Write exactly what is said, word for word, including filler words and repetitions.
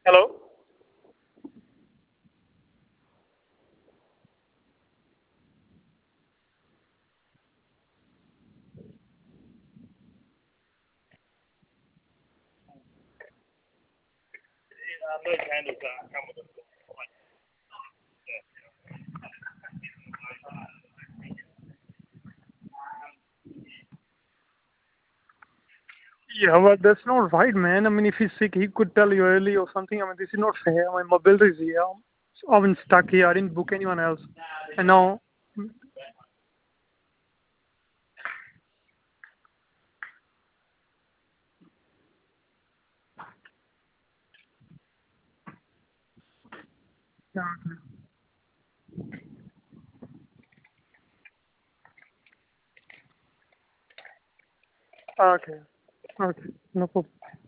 Hello? Yeah, but that's not right, man. I mean, if he's sick, he could tell you early or something. I mean, this is not fair. I mean, my bill is here. I've been stuck here. I didn't book anyone else. And now, yeah, okay. Okay. Okay. No problem.